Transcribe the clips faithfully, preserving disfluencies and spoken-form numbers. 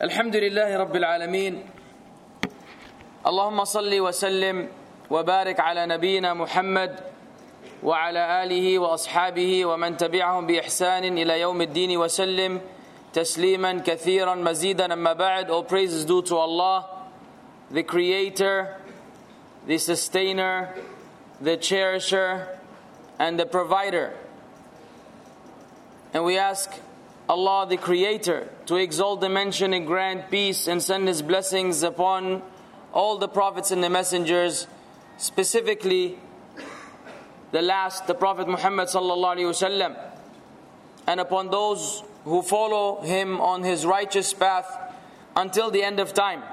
الحمد لله رب العالمين اللهم صل وسلم وبارك على نبينا محمد وعلى آله وأصحابه ومن تبعهم بإحسان إلى يوم الدين وسلم تسليما كثيرا مزيدا. أما بعد, all praise is due to Allah, the Creator, the Sustainer, the Cherisher, and the Provider. And we ask Allah, the Creator, to exalt the mention and grant peace and send His blessings upon all the prophets and the messengers, specifically the last, the Prophet Muhammad sallallahu alaihi wasallam, and upon those who follow him on his righteous path until the end of time.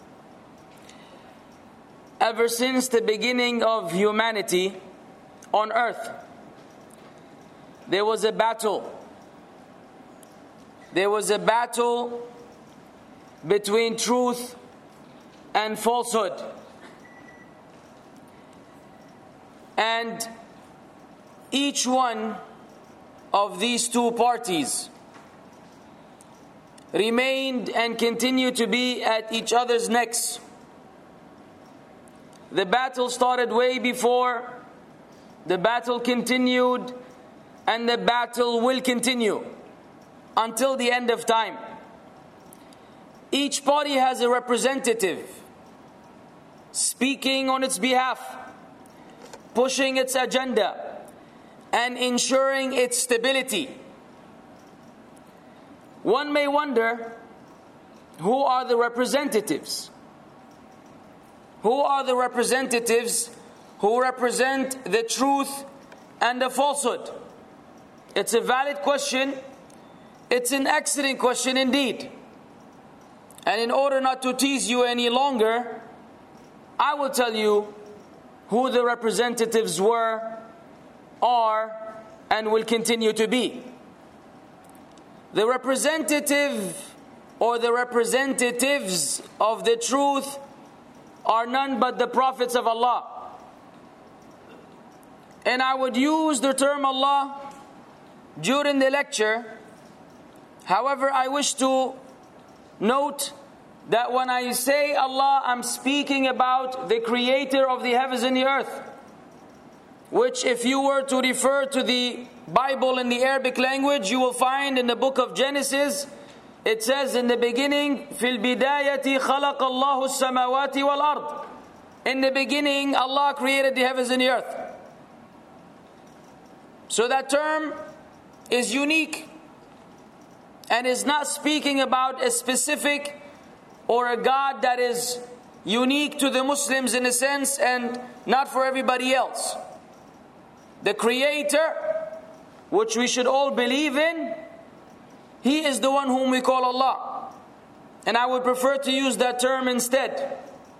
Ever since the beginning of humanity on earth, there was a battle. There was a battle between truth and falsehood. And each one of these two parties remained and continued to be at each other's necks. The battle started way before, the battle continued, and the battle will continue until the end of time. Each party has a representative speaking on its behalf, pushing its agenda, and ensuring its stability. One may wonder, who are the representatives? Who are the representatives who represent the truth and the falsehood? It's a valid question. It's an excellent question indeed. And in order not to tease you any longer, I will tell you who the representatives were, are, and will continue to be. The representative or the representatives of the truth are none but the prophets of Allah. And I would use the term Allah during the lecture. However, I wish to note that when I say Allah, I'm speaking about the Creator of the heavens and the earth, which if you were to refer to the Bible in the Arabic language, you will find in the book of Genesis, it says in the beginning, فِي الْبِدَايَةِ خَلَقَ اللَّهُ السَّمَاوَاتِ وَالْأَرْضِ. In the beginning, Allah created the heavens and the earth. So that term is unique and is not speaking about a specific or a God that is unique to the Muslims in a sense and not for everybody else. The Creator, which we should all believe in, He is the one whom we call Allah. And I would prefer to use that term instead.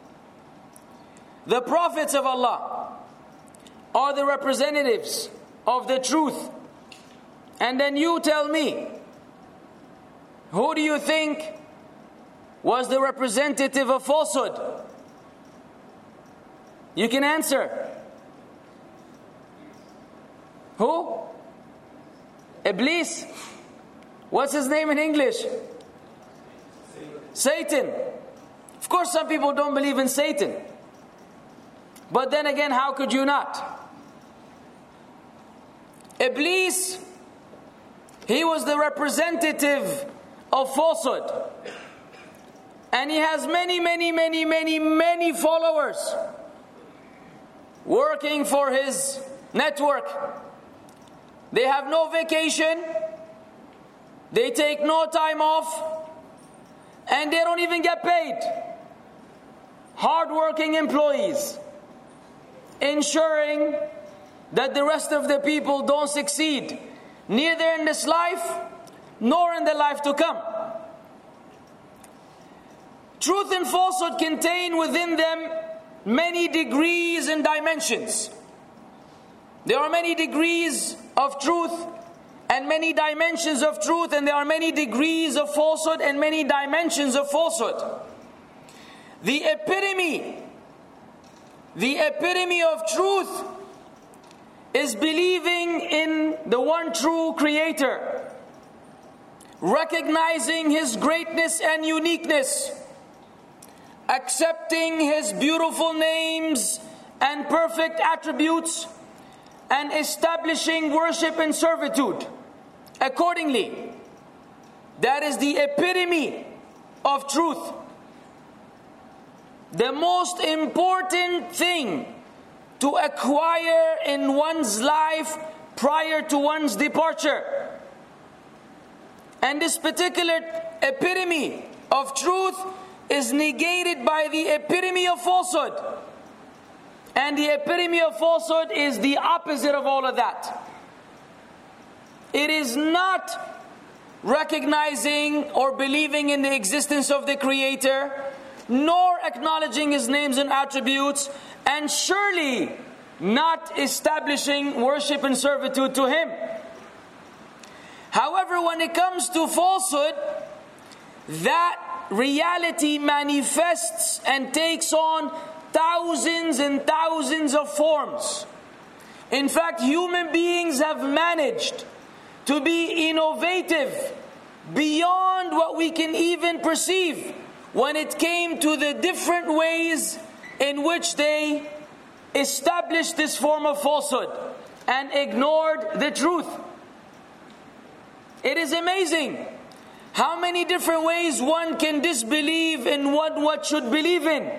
The prophets of Allah are the representatives of the truth. And then you tell me, who do you think was the representative of falsehood? You can answer. Who? Iblis. What's his name in English? Satan. Of course, some people don't believe in Satan. But then again, how could you not? Iblis, he was the representative of falsehood. And he has many, many, many, many, many followers working for his network. They have no vacation. They take no time off. And they don't even get paid. Hard-working employees, ensuring that the rest of the people don't succeed, neither in this life nor in the life to come. Truth and falsehood contain within them many degrees and dimensions. There are many degrees of truth and many dimensions of truth, and there are many degrees of falsehood and many dimensions of falsehood. The epitome, the epitome of truth is believing in the one true Creator, recognizing His greatness and uniqueness, accepting His beautiful names and perfect attributes, and establishing worship and servitude accordingly. That is the epitome of truth. The most important thing to acquire in one's life prior to one's departure. And this particular epitome of truth is negated by the epitome of falsehood. And the epitome of falsehood is the opposite of all of that. It is not recognizing or believing in the existence of the Creator, nor acknowledging His names and attributes, and surely not establishing worship and servitude to Him. However, when it comes to falsehood, that reality manifests and takes on thousands and thousands of forms. In fact, human beings have managed to be innovative beyond what we can even perceive when it came to the different ways in which they established this form of falsehood and ignored the truth. It is amazing how many different ways one can disbelieve in what one should believe in.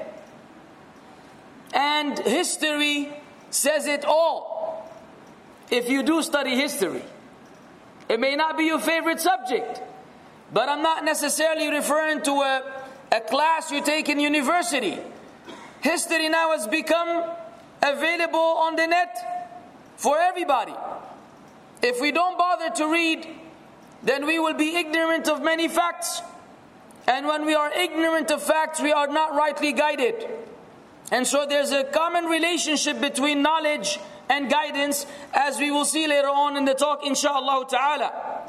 And history says it all. If you do study history, it may not be your favorite subject, but I'm not necessarily referring to a, a class you take in university. History now has become available on the net for everybody. If we don't bother to read, then we will be ignorant of many facts. And when we are ignorant of facts, we are not rightly guided. And so there's a common relationship between knowledge and guidance, as we will see later on in the talk, inshaAllah ta'ala.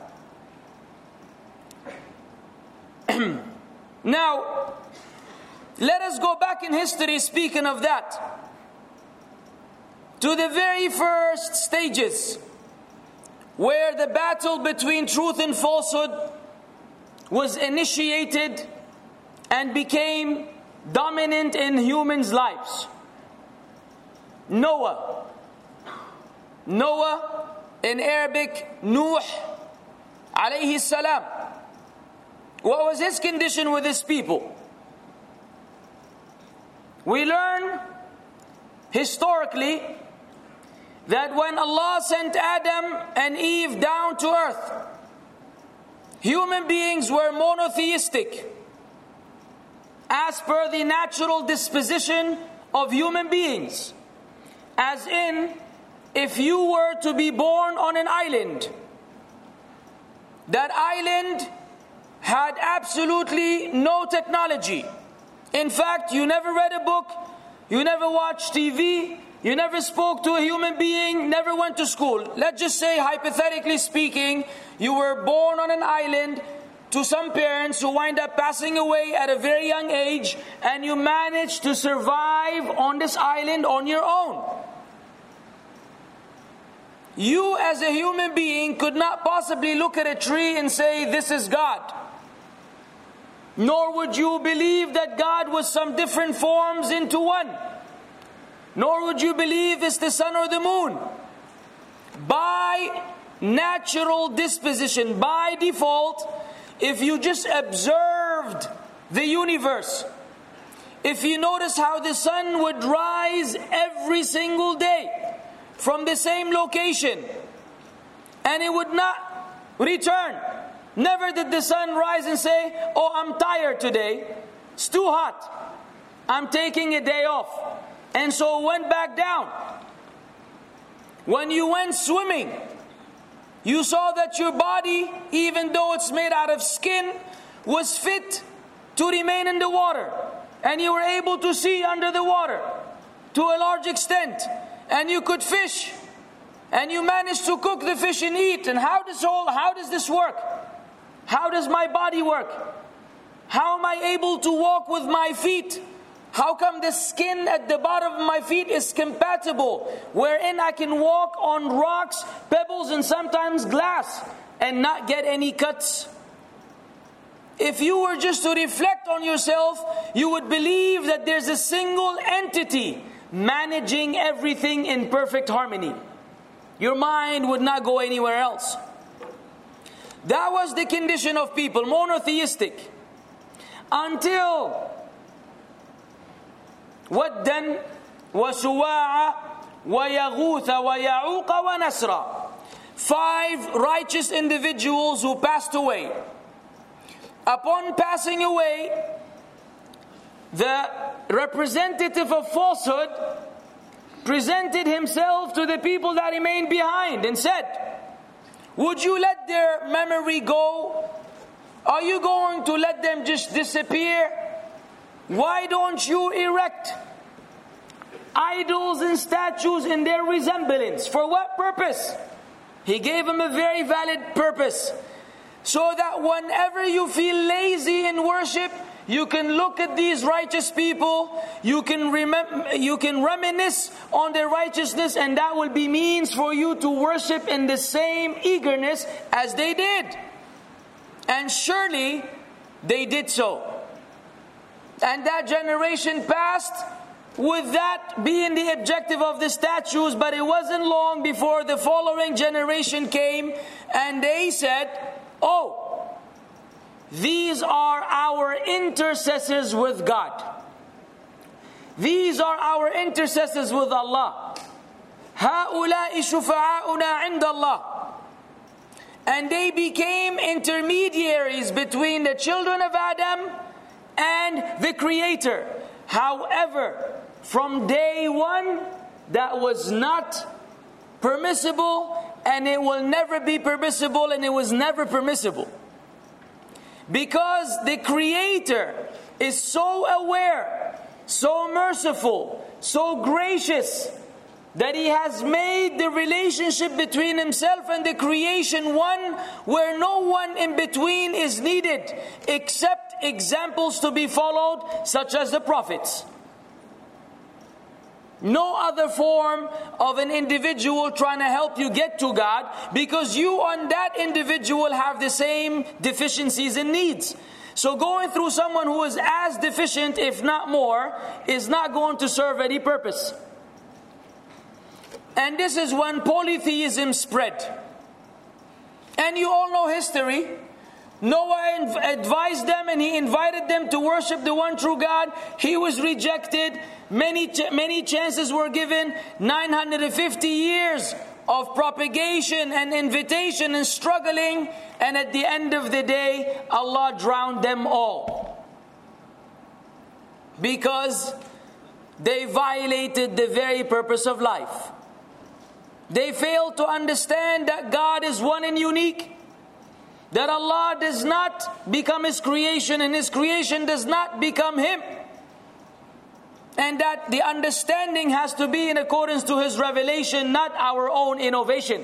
Now, let us go back in history, speaking of that, to the very first stages, where the battle between truth and falsehood was initiated and became dominant in humans' lives. Noah. Noah, in Arabic, Nuh, alayhi salam. What was his condition with his people? We learn historically that when Allah sent Adam and Eve down to earth, human beings were monotheistic, as per the natural disposition of human beings. As in, if you were to be born on an island, that island had absolutely no technology. In fact, you never read a book, you never watched T V, you never spoke to a human being, never went to school. Let's just say, hypothetically speaking, you were born on an island to some parents who wind up passing away at a very young age, and you managed to survive on this island on your own. You as a human being could not possibly look at a tree and say, this is God. Nor would you believe that God was some different forms into one. Nor would you believe it's the sun or the moon. By natural disposition, by default, if you just observed the universe, if you notice how the sun would rise every single day from the same location, and it would not return. Never did the sun rise and say, oh, I'm tired today, it's too hot, I'm taking a day off. And so it went back down. When you went swimming, you saw that your body, even though it's made out of skin, was fit to remain in the water. And you were able to see under the water to a large extent. And you could fish. And you managed to cook the fish and eat. And how does all, how does this work? How does my body work? How am I able to walk with my feet? How come the skin at the bottom of my feet is compatible, wherein I can walk on rocks, pebbles, and sometimes glass and not get any cuts if you were just to reflect on yourself, you would believe that there's a single entity managing everything in perfect harmony. Your mind would not go anywhere else. That was the condition of people, monotheistic. Until Waddan wa Suwa'a wa Yaghutha wa Ya'uqa wa Nasra. Five righteous individuals who passed away. Upon passing away, the representative of falsehood presented himself to the people that remained behind and said, would you let their memory go? Are you going to let them just disappear? Why don't you erect idols and statues in their resemblance? For what purpose? He gave them a very valid purpose. So that whenever you feel lazy in worship, you can look at these righteous people, you can remember, you can reminisce on their righteousness, and that will be means for you to worship in the same eagerness as they did. And surely they did so. And that generation passed with that being the objective of the statues, but it wasn't long before the following generation came and they said, oh, these are our intercessors with God. These are our intercessors with Allah. هؤلاء شفعاؤنا عند الله. And they became intermediaries between the children of Adam and the Creator. However, from day one, that was not permissible, and it will never be permissible, and it was never permissible. Because the Creator is so aware, so merciful, so gracious, that He has made the relationship between Himself and the creation one where no one in between is needed, except examples to be followed, such as the prophets. No other form of an individual trying to help you get to God, because you and that individual have the same deficiencies and needs. So going through someone who is as deficient, if not more, is not going to serve any purpose. And this is when polytheism spread. And you all know history. Noah advised them and he invited them to worship the one true God. He was rejected. Many, many chances were given. nine hundred fifty years of propagation and invitation and struggling. And at the end of the day, Allah drowned them all. Because they violated the very purpose of life. They failed to understand that God is one and unique. That Allah does not become His creation and His creation does not become Him. And that the understanding has to be in accordance to His revelation, not our own innovation.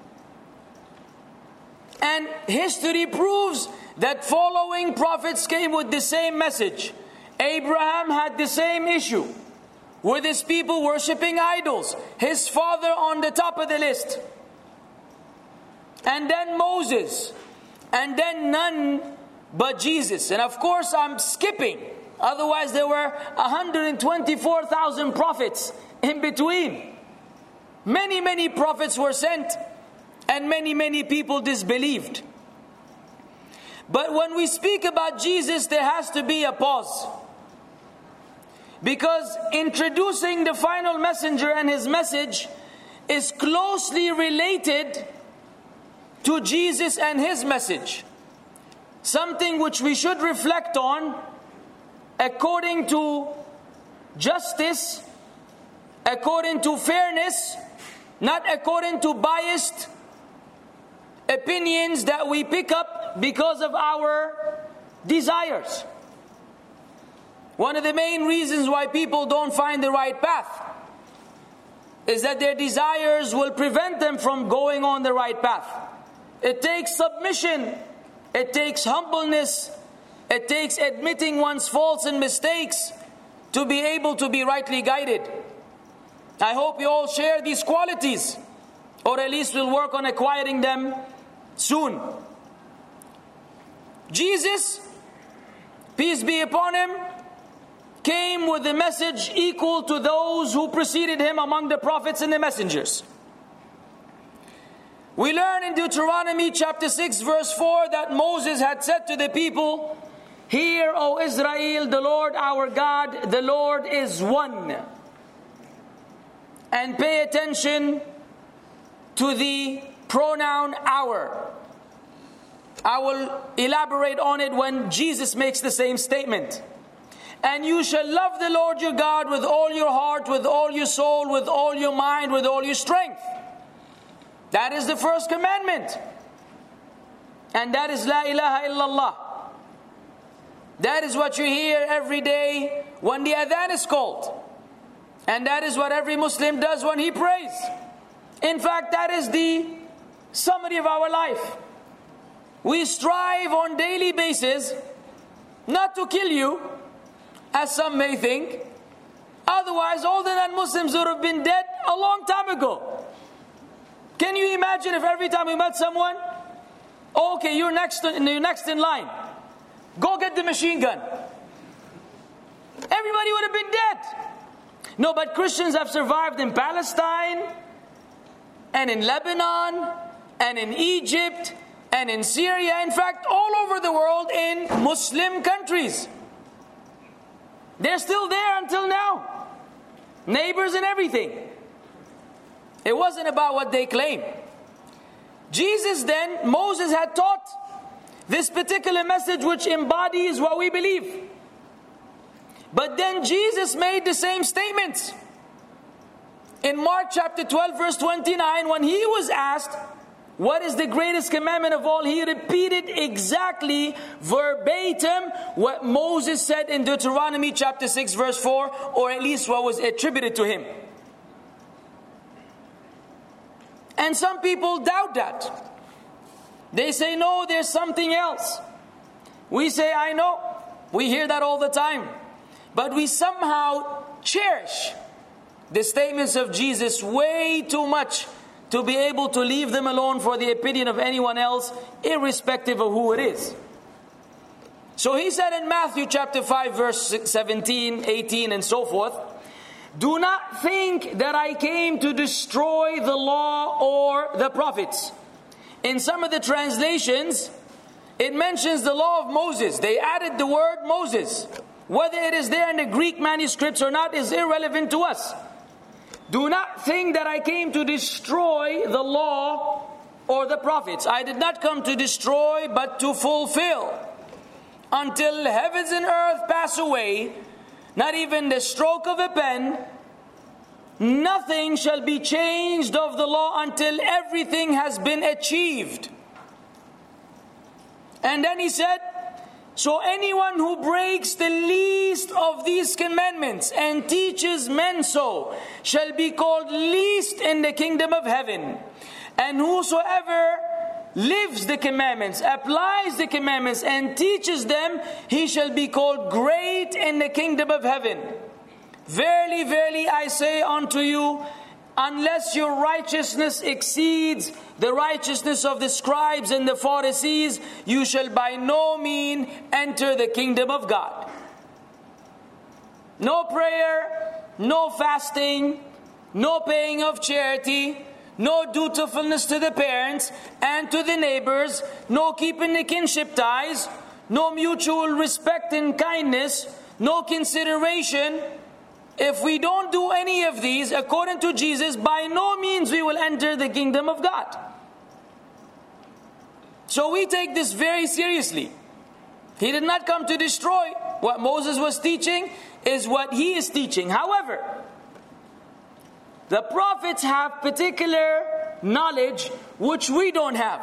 And history proves that following prophets came with the same message. Abraham had the same issue with his people worshipping idols. His father on the top of the list. And then Moses. And then none but Jesus. And of course I'm skipping. Otherwise there were one hundred twenty-four thousand prophets in between. Many, many prophets were sent. And many, many people disbelieved. But when we speak about Jesus, there has to be a pause. Because introducing the final messenger and his message is closely related to Jesus and His message. Something which we should reflect on according to justice, according to fairness, not according to biased opinions that we pick up because of our desires. One of the main reasons why people don't find the right path is that their desires will prevent them from going on the right path. It takes submission. It takes humbleness. It takes admitting one's faults and mistakes to be able to be rightly guided. I hope you all share these qualities, or at least we'll work on acquiring them soon. Jesus peace be upon him, came with a message equal to those who preceded him among the prophets and the messengers. We learn in Deuteronomy chapter six verse four that Moses had said to the people, "Hear, O Israel, the Lord our God, the Lord is one." And pay attention to the pronoun our. I will elaborate on it when Jesus makes the same statement. "And you shall love the Lord your God with all your heart, with all your soul, with all your mind, with all your strength." That is the first commandment. And that is La ilaha illallah. That is what you hear every day when the adhan is called. And that is what every Muslim does when he prays. In fact, that is the summary of our life. We strive on daily basis not to kill you, as some may think. Otherwise, all the non-Muslims would have been dead a long time ago. Can you imagine if every time we met someone, oh, okay, you're next, you're next in line. Go get the machine gun. Everybody would have been dead. No, but Christians have survived in Palestine, and in Lebanon, and in Egypt, and in Syria. In fact, all over the world in Muslim countries. They're still there until now. Neighbors and everything. It wasn't about what they claim. Jesus then, Moses had taught this particular message which embodies what we believe. But then Jesus made the same statements. In Mark chapter twelve verse twenty-nine, when he was asked, what is the greatest commandment of all? He repeated exactly verbatim what Moses said in Deuteronomy chapter six verse four, or at least what was attributed to him. And some people doubt that. They say, no, there's something else. We say, I know. We hear that all the time. But we somehow cherish the statements of Jesus way too much to be able to leave them alone for the opinion of anyone else, irrespective of who it is. So he said in Matthew chapter five verse seventeen, eighteen and so forth, "Do not think that I came to destroy the law or the prophets." In some of the translations, it mentions the law of Moses. They added the word Moses. Whether it is there in the Greek manuscripts or not is irrelevant to us. "Do not think that I came to destroy the law or the prophets. I did not come to destroy, but to fulfill. Until heavens and earth pass away, not even the stroke of a pen, nothing shall be changed of the law until everything has been achieved." And then he said, "So anyone who breaks the least of these commandments and teaches men so shall be called least in the kingdom of heaven. And whosoever lives the commandments, applies the commandments and teaches them, he shall be called great in the kingdom of heaven. Verily, verily, I say unto you, unless your righteousness exceeds the righteousness of the scribes and the Pharisees, you shall by no means enter the kingdom of God." No prayer, no fasting, no paying of charity, no dutifulness to the parents and to the neighbors, no keeping the kinship ties, no mutual respect and kindness, no consideration. If we don't do any of these, according to Jesus, by no means we will enter the kingdom of God. So we take this very seriously. He did not come to destroy. What Moses was teaching is what he is teaching. However, the prophets have particular knowledge which we don't have.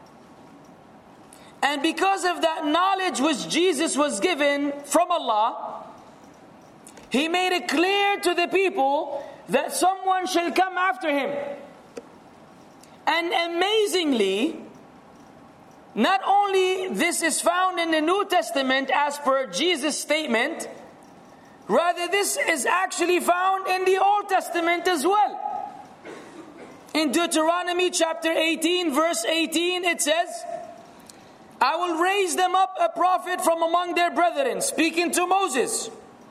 And because of that knowledge which Jesus was given from Allah, He made it clear to the people that someone shall come after him. And amazingly, not only this is found in the New Testament as per Jesus' statement, rather this is actually found in the Old Testament as well. In Deuteronomy chapter eighteen verse eighteen it says, I will raise them up a prophet from among their brethren, speaking to Moses,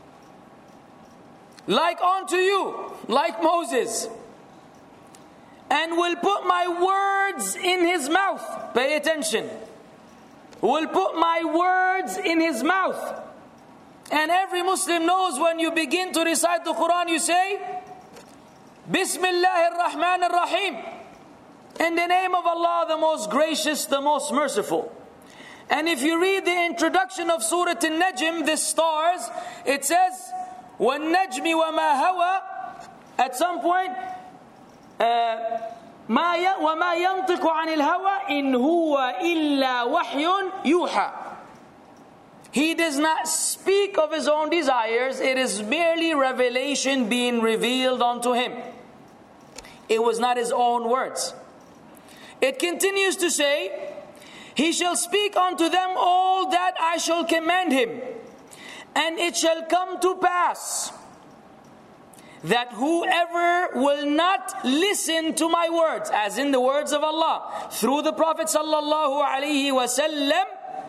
like unto you, like Moses, and will put my words in his mouth. Pay attention. Will put my words in his mouth. And every Muslim knows when you begin to recite the Quran, you say, Bismillah ar-Rahman ar-Rahim. In the name of Allah, the most gracious, the most merciful. And if you read the introduction of Surah An-Najm, the stars, it says, وَالنَّجْمِ وَمَا هَوَى. At some point, uh, ما وما ينطق عن الهوى إن هو إلا وحي يوحى. He does not speak of his own desires. It is merely revelation being revealed unto him. It was not his own words. It continues to say, he shall speak unto them all that I shall command him, and it shall come to pass that whoever will not listen to my words, as in the words of Allah, through the Prophet sallallahu alaihi wasallam,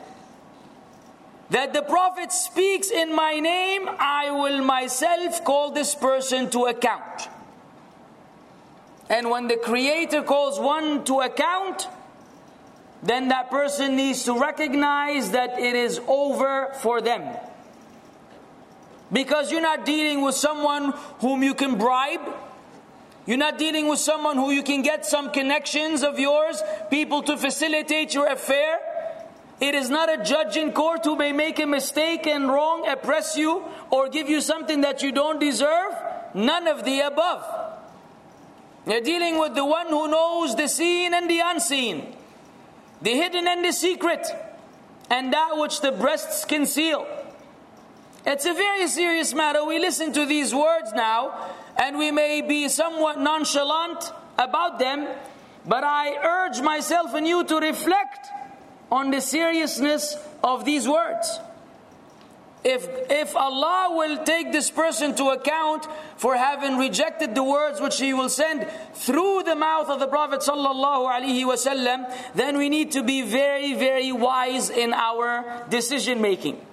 that the Prophet speaks in my name, I will myself call this person to account. And when the Creator calls one to account, then that person needs to recognize that it is over for them. Because you're not dealing with someone whom you can bribe. You're not dealing with someone who you can get some connections of yours, people to facilitate your affair. It is not a judge in court who may make a mistake and wrong, oppress you, or give you something that you don't deserve. None of the above. You're dealing with the one who knows the seen and the unseen, the hidden and the secret, and that which the breasts conceal. It's a very serious matter. We listen to these words now, and we may be somewhat nonchalant about them, but I urge myself and you to reflect on the seriousness of these words. If, if Allah will take this person to account for having rejected the words which He will send through the mouth of the Prophet sallallahu alaihi wasallam, then we need to be very, very wise in our decision making.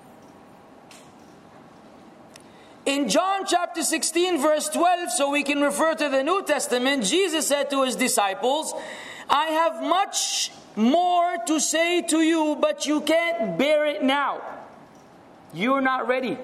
In John chapter sixteen verse twelve, so we can refer to the New Testament, Jesus said to His disciples, I have much more to say to you, but you can't bear it now. You're not ready.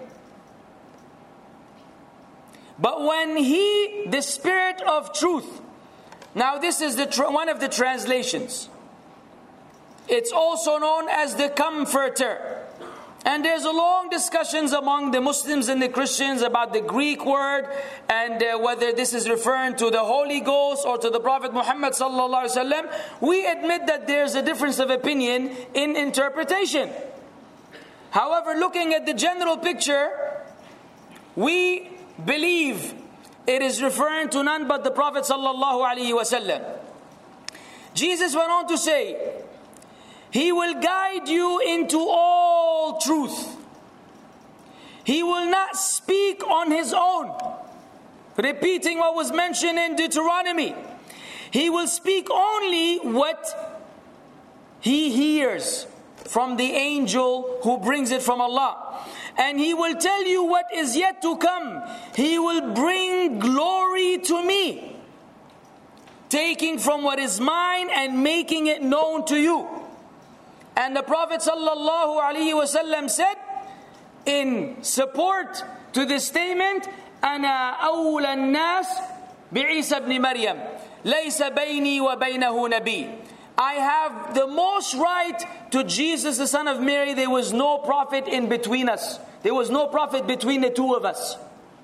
But when He, the Spirit of truth, now this is the tra- one of the translations. It's also known as the Comforter. And there's a long discussions among the Muslims and the Christians about the Greek word and uh, whether this is referring to the Holy Ghost or to the Prophet Muhammad sallallahu alaihi wasallam. We admit that there's a difference of opinion in interpretation. However, looking at the general picture, we believe it is referring to none but the Prophet sallallahu alaihi wasallam. Jesus went on to say, He will guide you into all truth. He will not speak on His own. Repeating what was mentioned in Deuteronomy. He will speak only what He hears from the angel who brings it from Allah. And He will tell you what is yet to come. He will bring glory to me, taking from what is mine and making it known to you. And the Prophet sallallahu alaihi wasallam said in support to this statement, أنا أولى الناس بعيسى ابن مريم ليس بيني وبينه نبي. I have the most right to Jesus the son of Mary. There was no prophet in between us. There was no prophet between the two of us.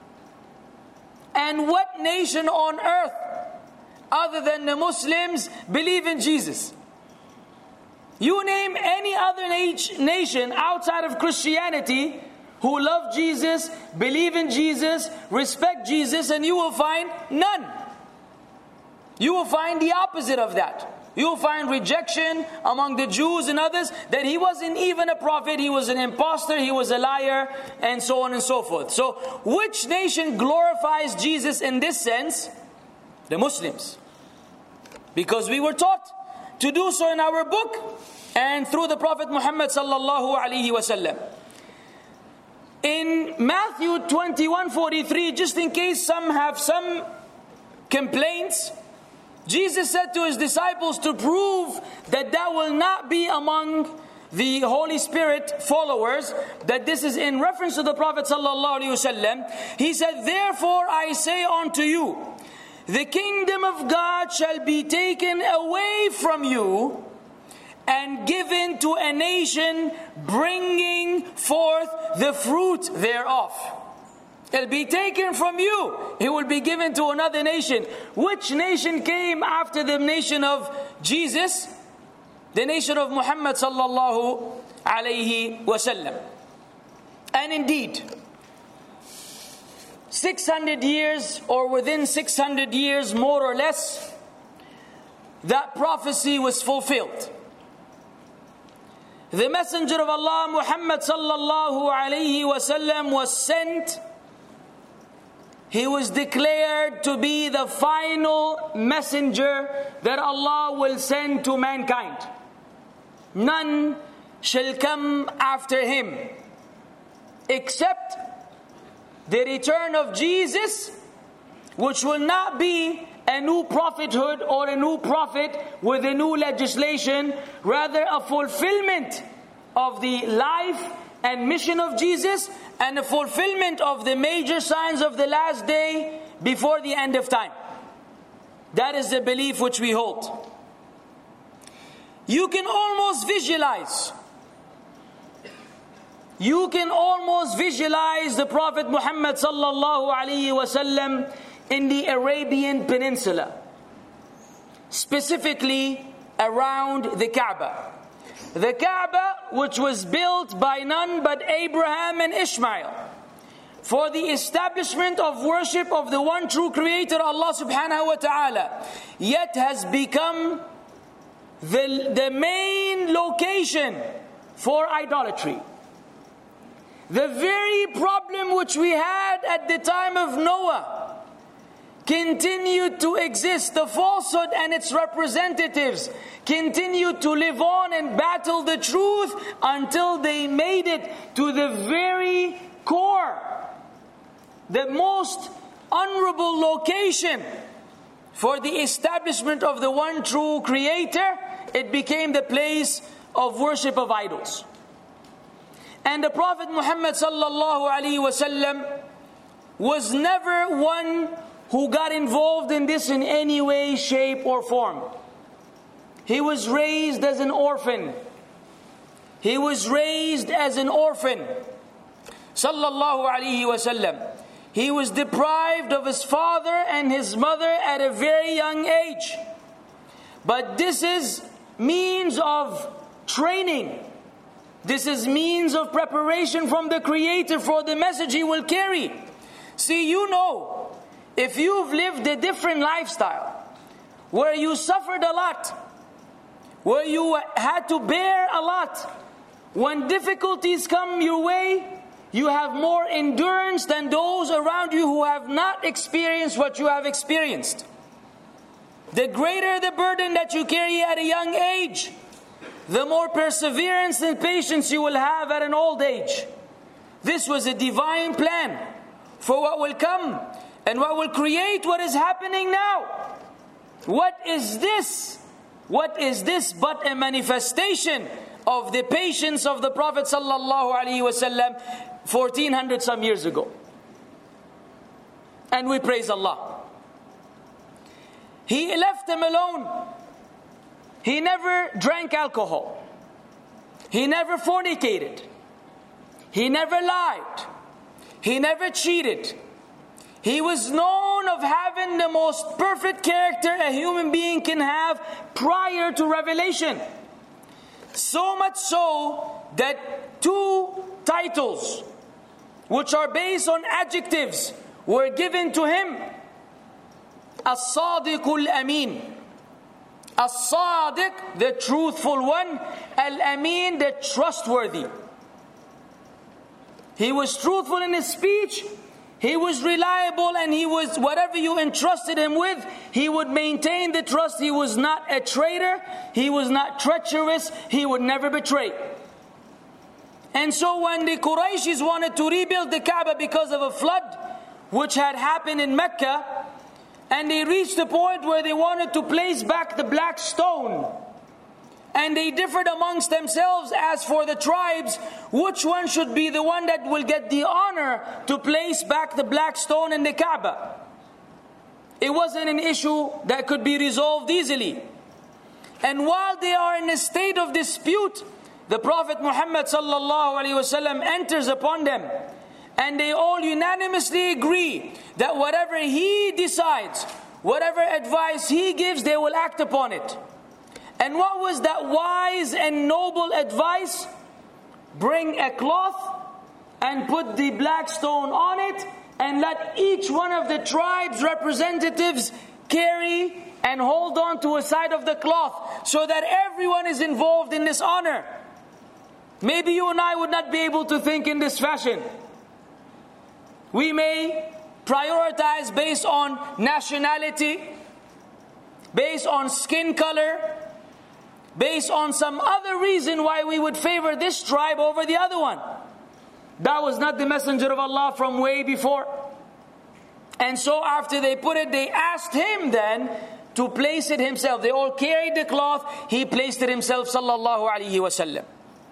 And what nation on earth other than the Muslims believe in Jesus? You name any other nation outside of Christianity who love Jesus, believe in Jesus, respect Jesus, and you will find none. You will find the opposite of that. You will find rejection among the Jews and others that He wasn't even a prophet, He was an imposter, He was a liar, and so on and so forth. So, which nation glorifies Jesus in this sense? The Muslims. Because we were taught to do so in our book. and through the Prophet Muhammad sallallahu alaihi wasallam. In Matthew twenty-one forty-three, just in case some have some complaints, Jesus said to his disciples to prove that that will not be among the Holy Spirit followers, that this is in reference to the Prophet sallallahu alaihi wasallam. He said, therefore I say unto you, the kingdom of God shall be taken away from you and given to a nation bringing forth the fruit thereof. It'll be taken from you. It will be given to another nation. Which nation came after the nation of Jesus? The nation of Muhammad sallallahu alayhi wasallam. And indeed, six hundred years, or within six hundred years more or less, that prophecy was fulfilled. The Messenger of Allah Muhammad sallallahu alayhi wasallam was sent. He was declared to be the final messenger that Allah will send to mankind. None shall come after him except the return of Jesus, which will not be a new prophethood or a new prophet with a new legislation, rather a fulfillment of the life and mission of Jesus and a fulfillment of the major signs of the last day before the end of time. That is the belief which we hold. You can almost visualize You can almost visualize the Prophet Muhammad sallallahu alaihi wasallam in the Arabian Peninsula, specifically around the Kaaba. The Kaaba, which was built by none but Abraham and Ishmael for the establishment of worship of the one true Creator, Allah subhanahu wa ta'ala, yet has become the, the main location for idolatry. The very problem which we had at the time of Noah continued to exist. The falsehood and its representatives continued to live on and battle the truth until they made it to the very core, the most honorable location for the establishment of the one true Creator. It became the place of worship of idols. And the Prophet Muhammad sallallahu alaihi wasallam was never one who got involved in this in any way, shape, or form. He was raised as an orphan. He was raised as an orphan. Sallallahu alaihi wasallam. He was deprived of his father and his mother at a very young age. But this is means of training. This is means of preparation from the Creator for the message He will carry. See, you know, if you've lived a different lifestyle, where you suffered a lot, where you had to bear a lot, when difficulties come your way, you have more endurance than those around you who have not experienced what you have experienced. The greater the burden that you carry at a young age, the more perseverance and patience you will have at an old age. This was a divine plan for what will come and what will create what is happening now. What is this? What is this but a manifestation of the patience of the Prophet sallallahu alaihi wasallam fourteen hundred some years ago? And we praise Allah. He left them alone. He never drank alcohol. He never fornicated. He never lied. He never cheated. He was known of having the most perfect character a human being can have prior to revelation. So much so that two titles, which are based on adjectives, were given to him. As-Sadiqul Amin. As-Sadiq, the truthful one. Al-Amin, the trustworthy. He was truthful in his speech. He was reliable, and he was, whatever you entrusted him with, he would maintain the trust. He was not a traitor. He was not treacherous. He would never betray. And so when the Qurayshis wanted to rebuild the Kaaba because of a flood which had happened in Mecca, and they reached the point where they wanted to place back the black stone, and they differed amongst themselves as for the tribes, which one should be the one that will get the honor to place back the black stone in the Kaaba. It wasn't an issue that could be resolved easily. And while they are in a state of dispute, the Prophet Muhammad sallallahu alaihi wasallam enters upon them, and they all unanimously agree that whatever he decides, whatever advice he gives, they will act upon it. And what was that wise and noble advice? Bring a cloth and put the black stone on it, and let each one of the tribe's representatives carry and hold on to a side of the cloth, so that everyone is involved in this honor. Maybe you and I would not be able to think in this fashion. We may prioritize based on nationality, based on skin color, based on some other reason why we would favor this tribe over the other one. That was not the messenger of Allah from way before. And so after they put it, they asked him then to place it himself. They all carried the cloth, he placed it himself, sallallahu alaihi wasallam.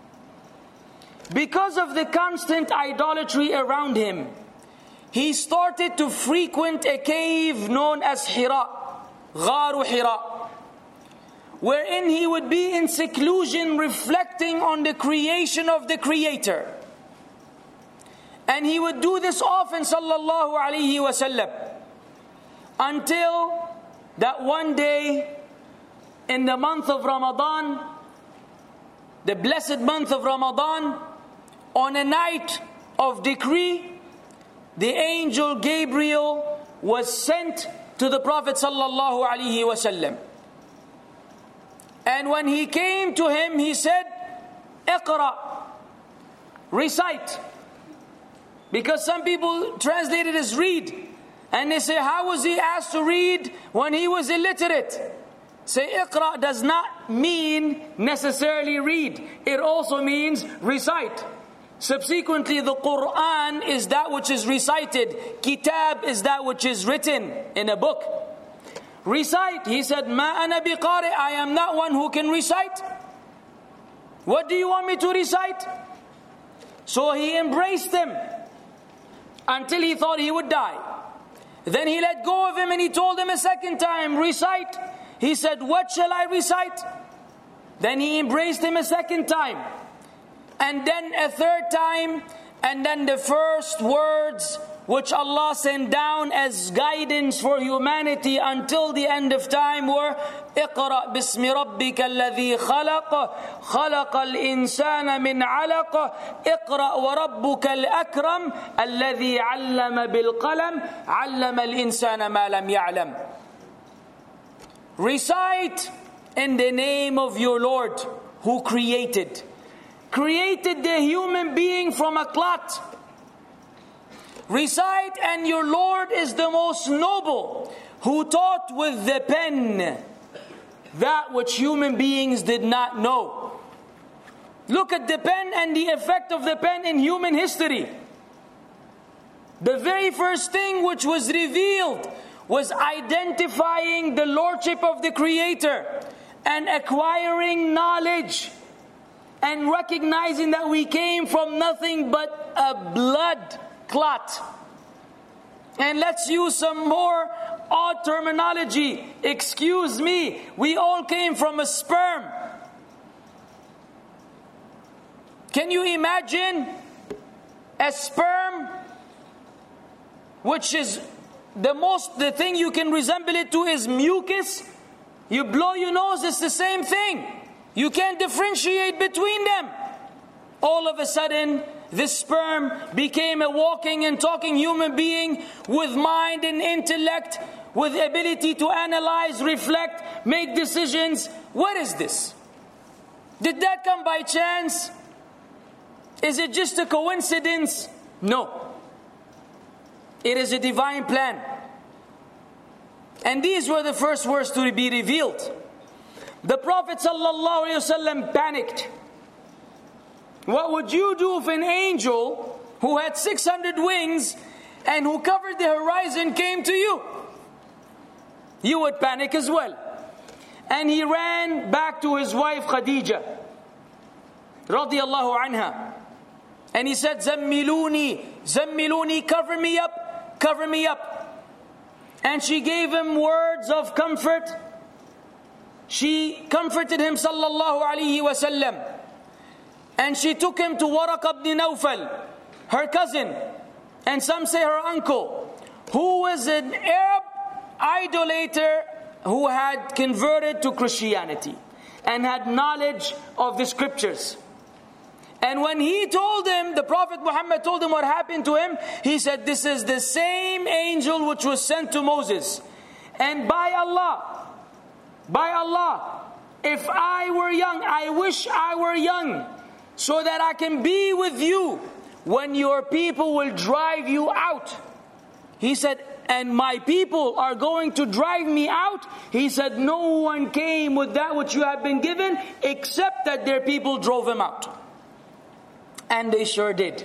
Because of the constant idolatry around him, he started to frequent a cave known as Hira, Gharu Hira, wherein he would be in seclusion reflecting on the creation of the Creator. And he would do this often, sallallahu alaihi wasallam, until that one day in the month of Ramadan, the blessed month of Ramadan, on a night of decree, the angel Gabriel was sent to the Prophet sallallahu alaihi wasallam. And when he came to him, he said, "Iqra," recite. Because some people translate it as read. And they say, how was he asked to read when he was illiterate? Say, Iqra does not mean necessarily read. It also means recite. Subsequently, the Quran is that which is recited. Kitab is that which is written in a book. Recite. He said, Ma ana biqari, I am not one who can recite. What do you want me to recite? So he embraced him until he thought he would die. Then he let go of him and he told him a second time, recite. He said, what shall I recite? Then he embraced him a second time. And then a third time. And then the first words which Allah sent down as guidance for humanity until the end of time were اقرأ باسم ربك الذي خلق خلق الإنسان من علق اقرأ وربك الأكرم الذي علم بالقلم علم الإنسان ما لم يعلم. Recite in the name of your Lord who created. Created the human being from a clot. Recite, and your Lord is the most noble, who taught with the pen that which human beings did not know. Look at the pen and the effect of the pen in human history. The very first thing which was revealed was identifying the lordship of the Creator and acquiring knowledge and recognizing that we came from nothing but a blood clot. And let's use some more odd terminology. Excuse me, we all came from a sperm. Can you imagine a sperm, which is the most, the thing you can resemble it to is mucus? You blow your nose, it's the same thing. You can't differentiate between them. All of a sudden, this sperm became a walking and talking human being with mind and intellect, with the ability to analyze, reflect, make decisions. What is this? Did that come by chance? Is it just a coincidence? No. It is a divine plan. And these were the first words to be revealed. The Prophet ﷺ panicked. What would you do if an angel who had six hundred wings and who covered the horizon came to you? You would panic as well. And he ran back to his wife Khadija radiyallahu anha. And he said, Zammiluni, Zammiluni, cover me up, cover me up. And she gave him words of comfort. She comforted him sallallahu alayhi wa sallam. And she took him to Waraq ibn Nawfal, her cousin, and some say her uncle, who was an Arab idolater who had converted to Christianity and had knowledge of the scriptures. And when he told him, the Prophet Muhammad told him what happened to him, he said, this is the same angel which was sent to Moses. And by Allah, by Allah, if I were young, I wish I were young, so that I can be with you when your people will drive you out. He said, and my people are going to drive me out? He said, no one came with that which you have been given, except that their people drove him out. And they sure did.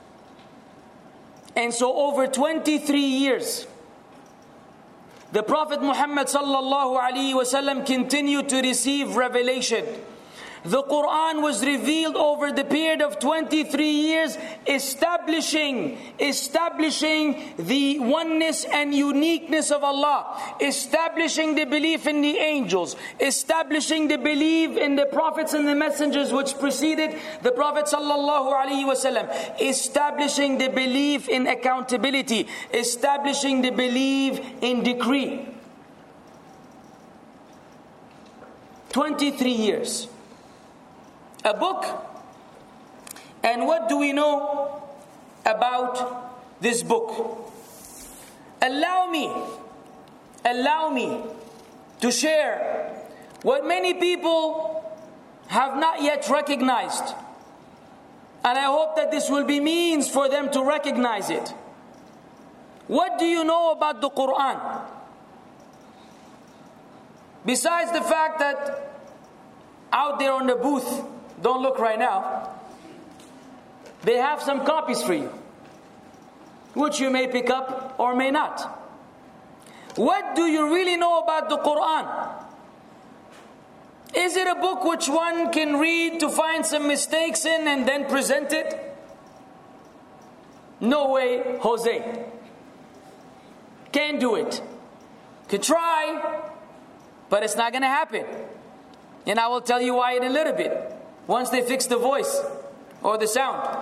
And so over twenty-three years, the Prophet Muhammad sallallahu alaihi wasallam continued to receive revelation. The Quran was revealed over the period of twenty-three years, establishing, establishing the oneness and uniqueness of Allah, establishing the belief in the angels, establishing the belief in the prophets and the messengers which preceded the Prophet sallallahu alaihi wasallam, establishing the belief in accountability, establishing the belief in decree. twenty-three years. A book. And what do we know about this book? Allow me, allow me to share what many people have not yet recognized. And I hope that this will be means for them to recognize it. What do you know about the Quran? Besides the fact that out there on the booth, don't look right now, they have some copies for you, which you may pick up or may not. What do you really know about the Quran? Is it a book which one can read to find some mistakes in and then present it? No way, Jose. Can't do it. Could try, but it's not going to happen. And I will tell you why in a little bit, once they fix the voice or the sound.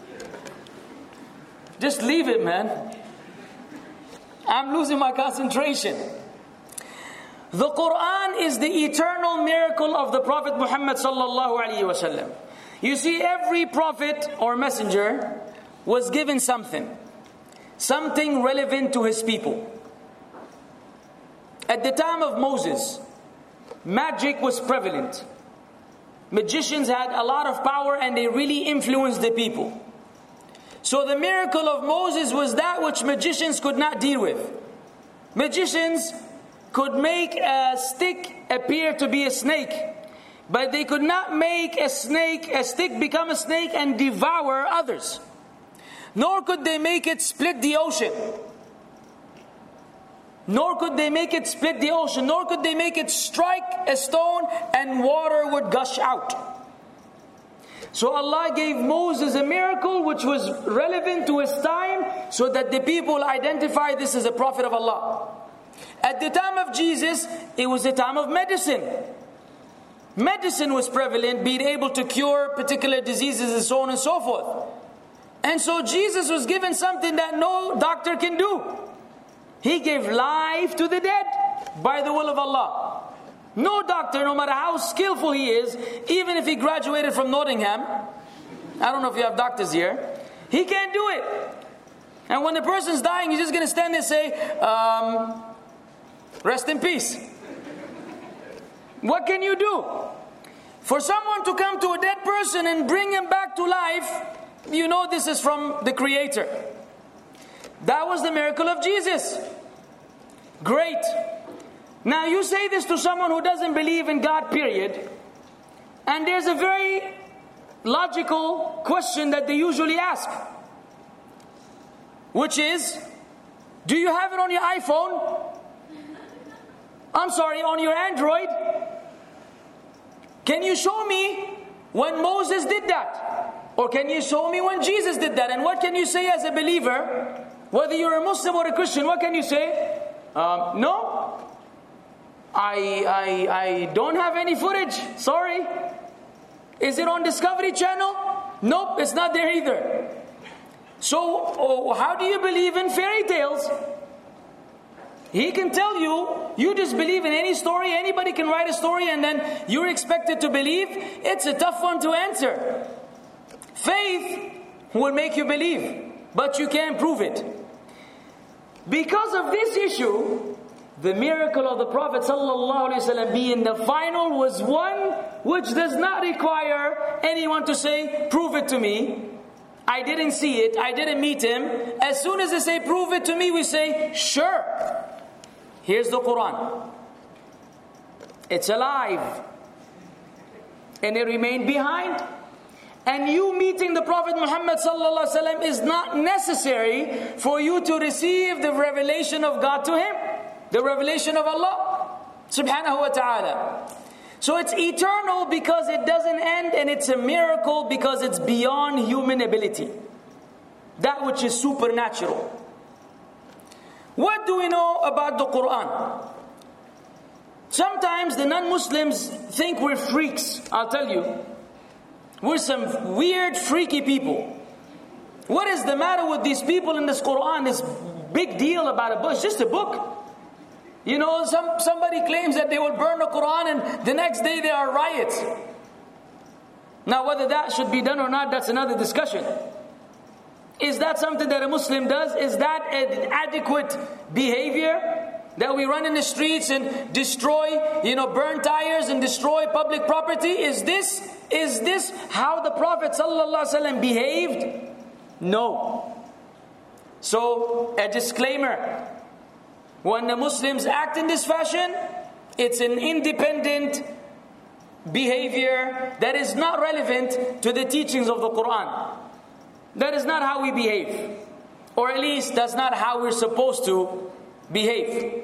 Just leave it, man. I'm losing my concentration. The Quran is the eternal miracle of the Prophet Muhammad sallallahu alaihi wasallam. You see, every prophet or messenger was given something, something relevant to his people. At the time of Moses, magic was prevalent. Magicians had a lot of power and they really influenced the people. So the miracle of Moses was that which magicians could not deal with. Magicians could make a stick appear to be a snake, but they could not make a snake, a stick become a snake and devour others. Nor could they make it split the ocean. Nor could they make it split the ocean. Nor could they make it strike a stone and water would gush out. So Allah gave Moses a miracle which was relevant to his time, so that the people identify this as a prophet of Allah. At the time of Jesus, it was a time of medicine. Medicine was prevalent, being able to cure particular diseases and so on and so forth. And so Jesus was given something that no doctor can do. He gave life to the dead by the will of Allah. No doctor, no matter how skillful he is, even if he graduated from Nottingham, I don't know if you have doctors here, he can't do it. And when the person's dying, he's just going to stand there and say, um, rest in peace. What can you do? For someone to come to a dead person and bring him back to life, you know this is from the Creator. That was the miracle of Jesus. Great. Now you say this to someone who doesn't believe in God, period. And there's a very logical question that they usually ask, which is, do you have it on your iPhone? I'm sorry, on your Android? Can you show me when Moses did that? Or can you show me when Jesus did that? And what can you say as a believer? Whether you're a Muslim or a Christian, what can you say? Um, no, I, I, I don't have any footage. Sorry. Is it on Discovery Channel? Nope, it's not there either. So, oh, how do you believe in fairy tales? He can tell you, you just believe in any story, anybody can write a story and then you're expected to believe. It's a tough one to answer. Faith will make you believe, but you can't prove it. Because of this issue, the miracle of the Prophet ﷺ being the final was one which does not require anyone to say, prove it to me. I didn't see it, I didn't meet him. As soon as they say, prove it to me, we say, sure. Here's the Quran. It's alive. And it remained behind. And you meeting the Prophet Muhammad sallallahu alaihi wasallam is not necessary for you to receive the revelation of God to him. The revelation of Allah subhanahu wa ta'ala. So it's eternal because it doesn't end, and it's a miracle because it's beyond human ability. That which is supernatural. What do we know about the Quran? Sometimes the non-Muslims think we're freaks. I'll tell you. We're some weird, freaky people. What is the matter with these people in this Quran? This big deal about a book. It's just a book. You know, some somebody claims that they will burn the Quran and the next day there are riots. Now whether that should be done or not, that's another discussion. Is that something that a Muslim does? Is that an adequate behavior? That we run in the streets and destroy, you know, burn tires and destroy public property? Is this, is this how the Prophet ﷺ behaved? No. So, a disclaimer. When the Muslims act in this fashion, it's an independent behavior that is not relevant to the teachings of the Quran. That is not how we behave. Or at least that's not how we're supposed to behave.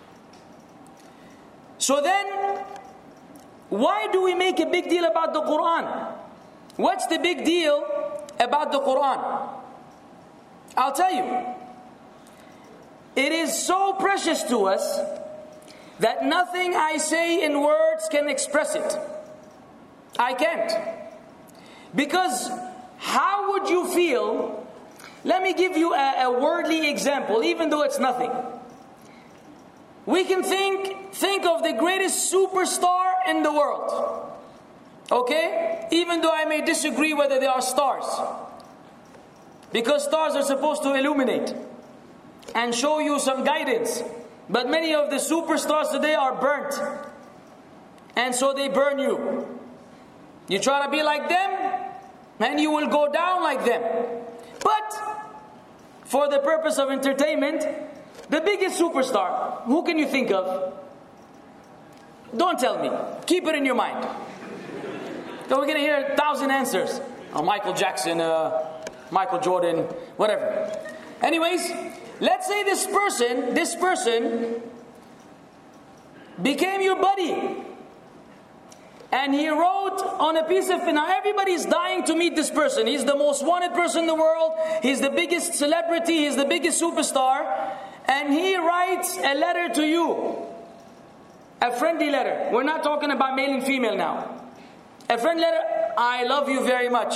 So then, why do we make a big deal about the Quran? What's the big deal about the Quran? I'll tell you. It is so precious to us that nothing I say in words can express it. I can't. Because how would you feel? Let me give you a, a worldly example, even though it's nothing. We can think, think of the greatest superstar in the world. Okay? Even though I may disagree whether they are stars. Because stars are supposed to illuminate and show you some guidance. But many of the superstars today are burnt. And so they burn you. You try to be like them, and you will go down like them. But, for the purpose of entertainment, the biggest superstar, who can you think of? Don't tell me. Keep it in your mind. So we're going to hear a thousand answers. Oh, Michael Jackson, uh, Michael Jordan, whatever. Anyways, let's say this person, this person became your buddy. And he wrote on a piece of, now everybody's dying to meet this person. He's the most wanted person in the world. He's the biggest celebrity. He's the biggest superstar. And he writes a letter to you. A friendly letter. We're not talking about male and female now. A friend letter, I love you very much.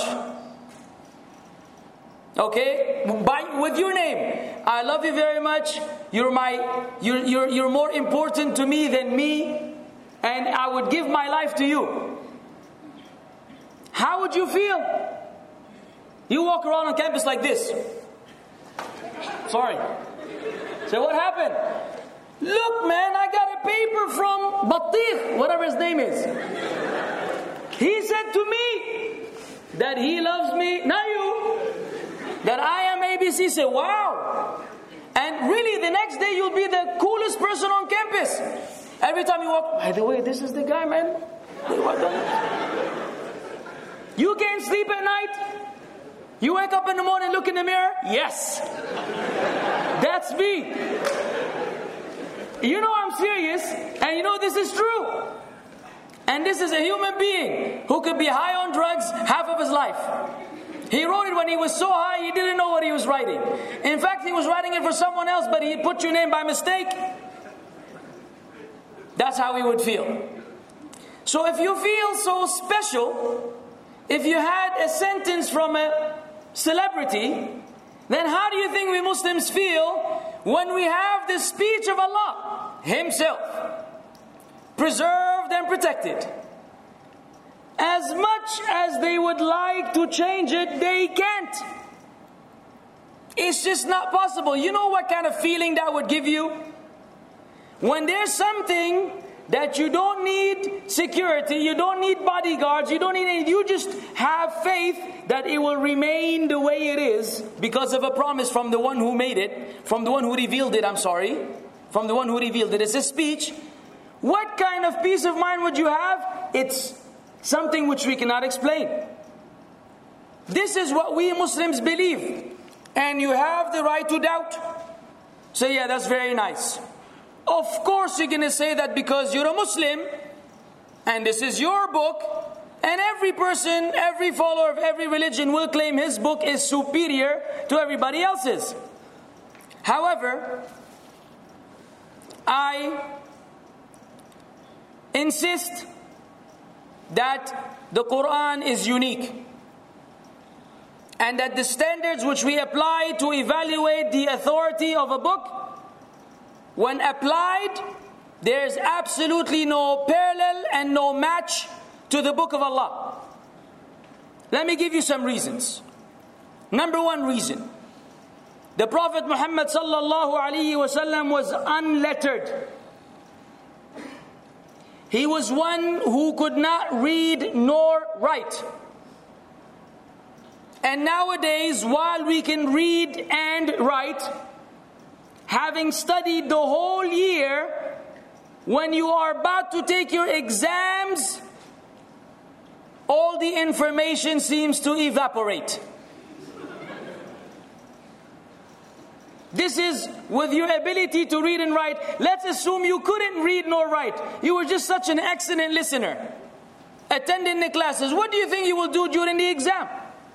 Okay? By, with your name. I love you very much. You're my, you're, you're, you're more important to me than me. And I would give my life to you. How would you feel? You walk around on campus like this. Sorry. So what happened? Look, man, I got a paper from Batik, whatever his name is. He said to me that he loves me, not you, that I am A B C. Say, wow. And really, the next day you'll be the coolest person on campus. Every time you walk, by the way, this is the guy, man. You can't sleep at night. You wake up in the morning, look in the mirror. Yes, that's me. You know I'm serious, and you know this is true. And this is a human being who could be high on drugs half of his life. He wrote it when he was so high he didn't know what he was writing. In fact, he was writing it for someone else, but he put your name by mistake. That's how he would feel. So if you feel so special, if you had a sentence from a celebrity, then how do you think we Muslims feel when we have the speech of Allah Himself, preserved and protected? As much as they would like to change it, they can't. It's just not possible. You know what kind of feeling that would give you? When there's something that you don't need security, you don't need bodyguards, you don't need any, you just have faith that it will remain the way it is because of a promise from the one who made it, from the one who revealed it, I'm sorry, from the one who revealed it. It's a speech. What kind of peace of mind would you have? It's something which we cannot explain. This is what we Muslims believe. And you have the right to doubt. So yeah, that's very nice. Of course you're going to say that because you're a Muslim and this is your book, and every person, every follower of every religion will claim his book is superior to everybody else's. However, I insist that the Quran is unique and that the standards which we apply to evaluate the authority of a book, when applied, there is absolutely no parallel and no match to the book of Allah. Let me give you some reasons. Number one reason, the Prophet Muhammad sallallahu alaihi wasallam was unlettered. He was one who could not read nor write. And nowadays, while we can read and write, having studied the whole year, when you are about to take your exams, all the information seems to evaporate. This is with your ability to read and write. Let's assume you couldn't read nor write. You were just such an excellent listener, attending the classes. What do you think you will do during the exam?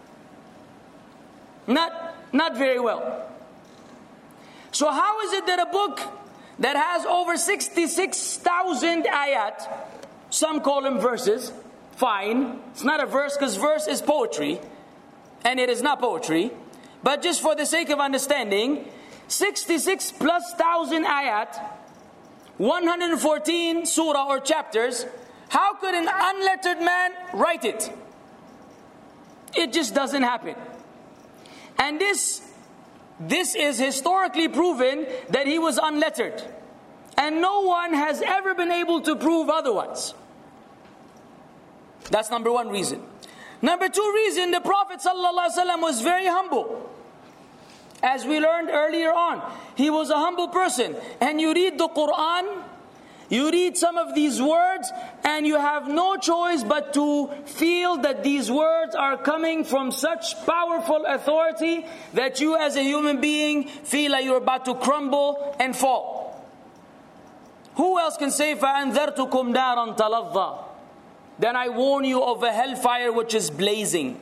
Not, not very well. So how is it that a book that has over sixty-six thousand ayat, some call them verses, fine, it's not a verse because verse is poetry, and it is not poetry, but just for the sake of understanding, sixty-six plus thousand ayat, one hundred fourteen surah or chapters, how could an unlettered man write it? It just doesn't happen. And this This is historically proven that he was unlettered. And no one has ever been able to prove otherwise. That's number one reason. Number two reason, the Prophet ﷺ was very humble. As we learned earlier on, he was a humble person. And you read the Quran, you read some of these words, and you have no choice but to feel that these words are coming from such powerful authority that you as a human being feel like you're about to crumble and fall. Who else can say, فَأَنذَرْتُكُمْ نَارًا تَلَظَّى? Then I warn you of a hellfire which is blazing.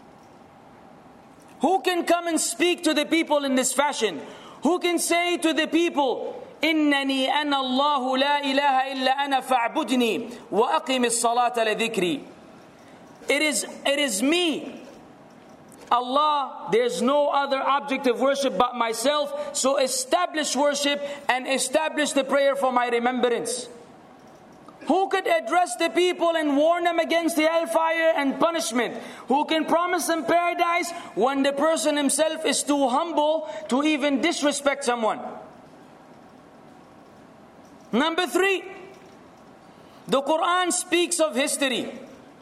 Who can come and speak to the people in this fashion? Who can say to the people, إنني أنا الله لا إله إلا أنا فاعبدني وأقم الصلاة لذكري. It is, it is me, Allah, there's no other object of worship but myself, so establish worship and establish the prayer for my remembrance. Who could address the people and warn them against the hellfire and punishment? Who can promise them paradise when the person himself is too humble to even disrespect someone? Number three, the Quran speaks of history.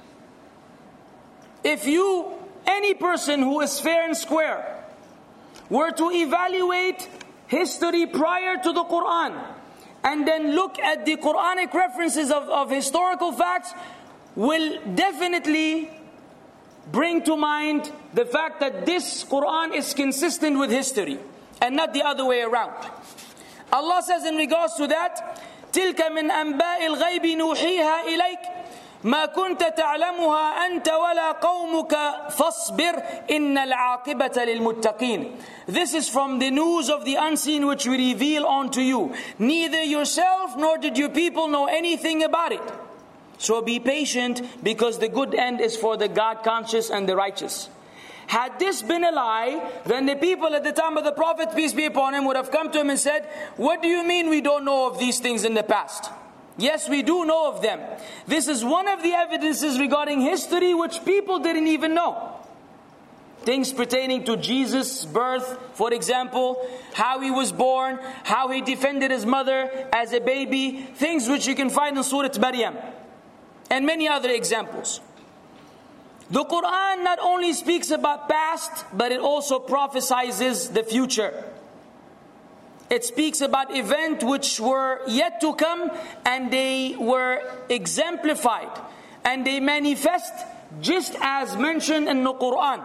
If you, any person who is fair and square, were to evaluate history prior to the Quran, and then look at the Quranic references of, of historical facts, will definitely bring to mind the fact that this Quran is consistent with history and not the other way around. Allah says in regards to that, تِلْكَ مِنْ أَنْبَاءِ الْغَيْبِ نُوحِيهَا إِلَيْكَ مَا كُنْتَ تَعْلَمُهَا أَنْتَ وَلَا قَوْمُكَ فَاصْبِرْ إِنَّ الْعَاقِبَةَ لِلْمُتَّقِينَ. This is from the news of the unseen which we reveal unto you. Neither yourself nor did your people know anything about it. So be patient, because the good end is for the God conscious and the righteous. Had this been a lie, then the people at the time of the Prophet, peace be upon him, would have come to him and said, what do you mean we don't know of these things in the past? Yes, we do know of them. This is one of the evidences regarding history which people didn't even know. Things pertaining to Jesus' birth, for example, how he was born, how he defended his mother as a baby, things which you can find in Surah Maryam, and many other examples. The Quran not only speaks about past, but it also prophesizes the future. It speaks about events which were yet to come, and they were exemplified, and they manifest just as mentioned in the Quran.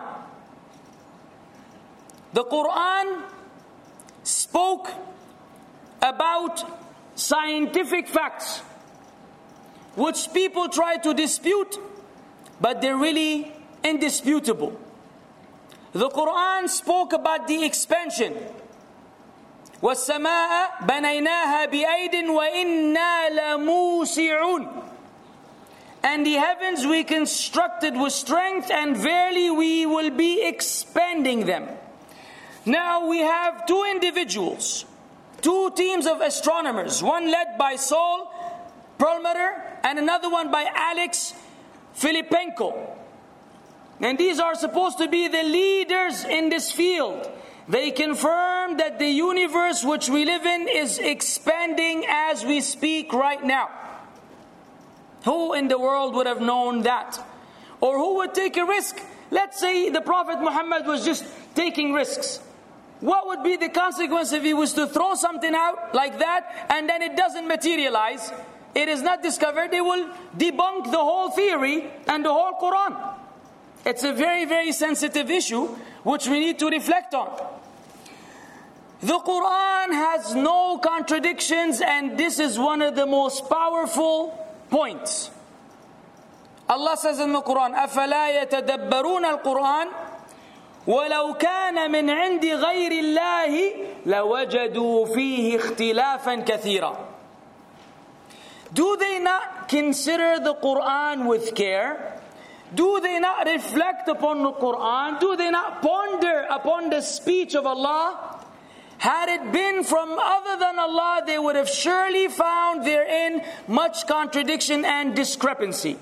The Quran spoke about scientific facts which people try to dispute, but they're really indisputable. The Quran spoke about the expansion. وَالسَّمَاءَ بَنَيْنَاهَا بِأَيْدٍ وَإِنَّا لَمُوسِعُونَ. And the heavens we constructed with strength, and verily we will be expanding them. Now we have two individuals, two teams of astronomers, one led by Saul Perlmutter and another one by Alex Filippenko. And these are supposed to be the leaders in this field. They confirm that the universe which we live in is expanding as we speak right now. Who in the world would have known that? Or who would take a risk? Let's say the Prophet Muhammad was just taking risks. What would be the consequence if he was to throw something out like that and then it doesn't materialize? It is not discovered. They will debunk the whole theory and the whole Quran. It's a very, very sensitive issue which we need to reflect on. The Quran has no contradictions, and this is one of the most powerful points. Allah says in the Quran, أَفَلَا يَتَدَبَّرُونَ الْقُرْآنَ وَلَوْ كَانَ مِنْ عِنْدِ غَيْرِ اللَّهِ لَوَجَدُوا فِيهِ اخْتِلَافًا كَثِيرًا. Do they not consider the Quran with care? Do they not reflect upon the Quran? Do they not ponder upon the speech of Allah? Had it been from other than Allah, they would have surely found therein much contradiction and discrepancy.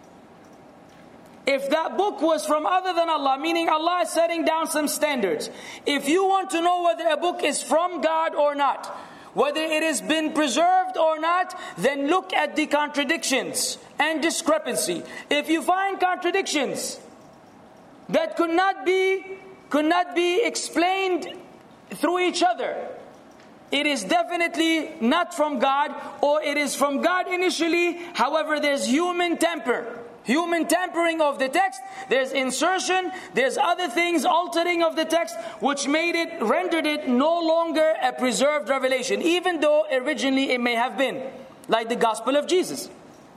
If that book was from other than Allah, meaning Allah is setting down some standards. If you want to know whether a book is from God or not, whether it has been preserved or not, then look at the contradictions and discrepancy. If you find contradictions that could not be, could not be explained through each other, it is definitely not from God, or it is from God initially. However, there's human temper. Human tampering of the text, there's insertion, there's other things, altering of the text, which made it, rendered it no longer a preserved revelation, even though originally it may have been, like the Gospel of Jesus.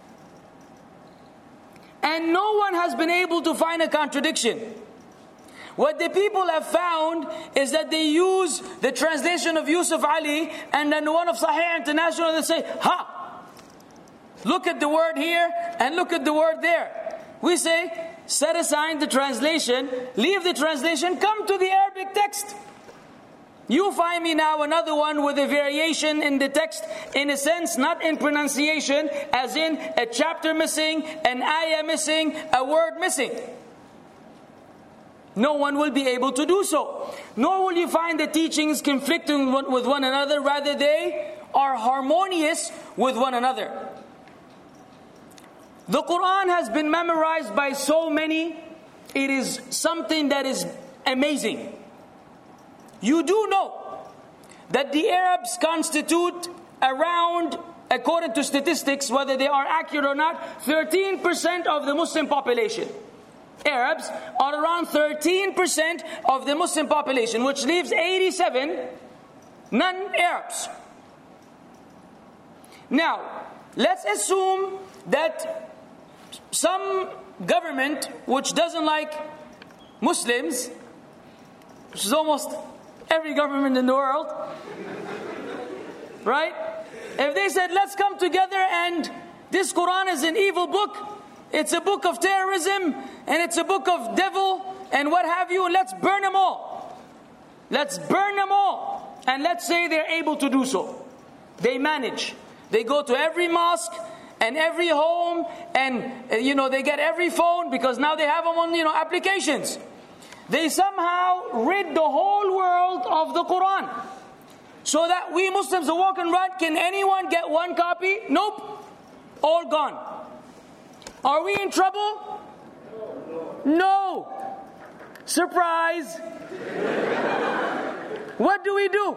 And no one has been able to find a contradiction. What the people have found is that they use the translation of Yusuf Ali and then the one of Sahih International, and they say, ha! Look at the word here and look at the word there. We say, set aside the translation, leave the translation, come to the Arabic text. You find me now another one with a variation in the text, in a sense, not in pronunciation, as in a chapter missing, an ayah missing, a word missing. No one will be able to do so. Nor will you find the teachings conflicting with one another, rather they are harmonious with one another. The Quran has been memorized by so many, it is something that is amazing. You do know that the Arabs constitute around, according to statistics, whether they are accurate or not, thirteen percent of the Muslim population. Arabs are around thirteen percent of the Muslim population, which leaves eighty-seven non-Arabs. Now, let's assume that some government which doesn't like Muslims, which is almost every government in the world, right? If they said, let's come together and this Quran is an evil book, it's a book of terrorism, and it's a book of devil, and what have you, and let's burn them all. Let's burn them all. And let's say they're able to do so. They manage. They go to every mosque and every home, and you know, they get every phone because now they have them on, you know, applications. They somehow rid the whole world of the Quran, so that we Muslims who walk and run, can anyone get one copy? Nope. All gone. Are we in trouble? No. Surprise. What do we do?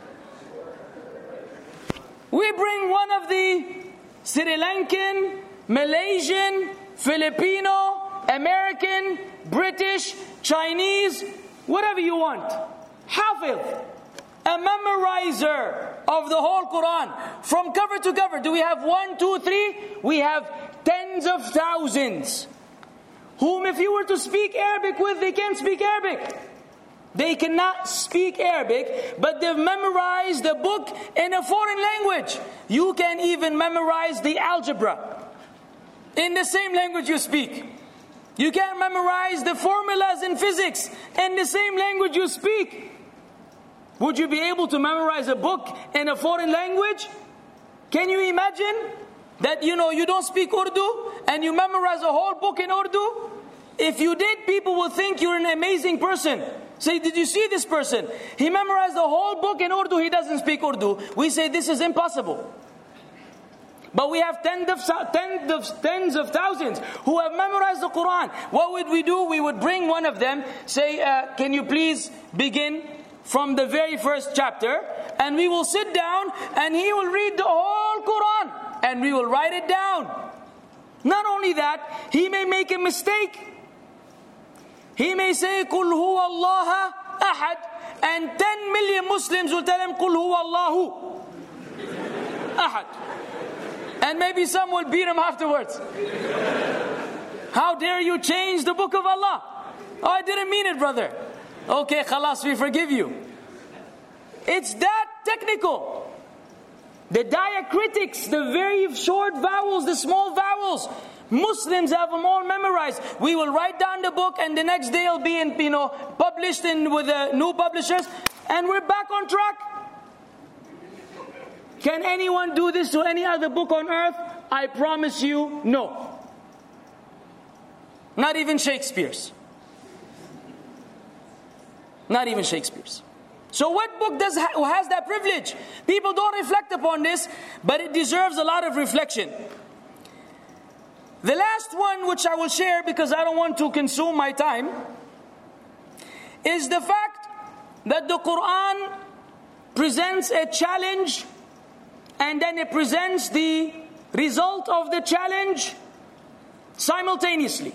We bring one of the Sri Lankan, Malaysian, Filipino, American, British, Chinese, whatever you want, Hafiz, a memorizer of the whole Quran from cover to cover. Do we have one, two, three? We have tens of thousands, whom if you were to speak Arabic with, they can't speak Arabic. They cannot speak Arabic, but they've memorized the book in a foreign language. You can even memorize the algebra in the same language you speak. You can memorize the formulas in physics in the same language you speak. Would you be able to memorize a book in a foreign language? Can you imagine that, you know, you don't speak Urdu and you memorize a whole book in Urdu? If you did, people will think you're an amazing person. Say, did you see this person? He memorized the whole book in Urdu, he doesn't speak Urdu. We say this is impossible. But we have tens of, tens of, tens of thousands who have memorized the Quran. What would we do? We would bring one of them, say, uh, can you please begin from the very first chapter? And we will sit down and he will read the whole Quran. And we will write it down. Not only that, he may make a mistake. He may say, Qul huwa Allah ahad, and ten million Muslims will tell him, Qul huwa Allahu ahad. And maybe some will beat him afterwards. How dare you change the book of Allah? Oh, I didn't mean it, brother. Okay, khalas, we forgive you. It's that technical. The diacritics, the very short vowels, the small vowels, Muslims have them all memorized. We will write down the book, and the next day it'll be in, you know, published in with the new publishers, and we're back on track. Can anyone do this to any other book on earth? I promise you, no. Not even Shakespeare's. Not even Shakespeare's. So what book does has that privilege? People don't reflect upon this, but it deserves a lot of reflection. The last one, which I will share because I don't want to consume my time, is the fact that the Quran presents a challenge, and then it presents the result of the challenge simultaneously.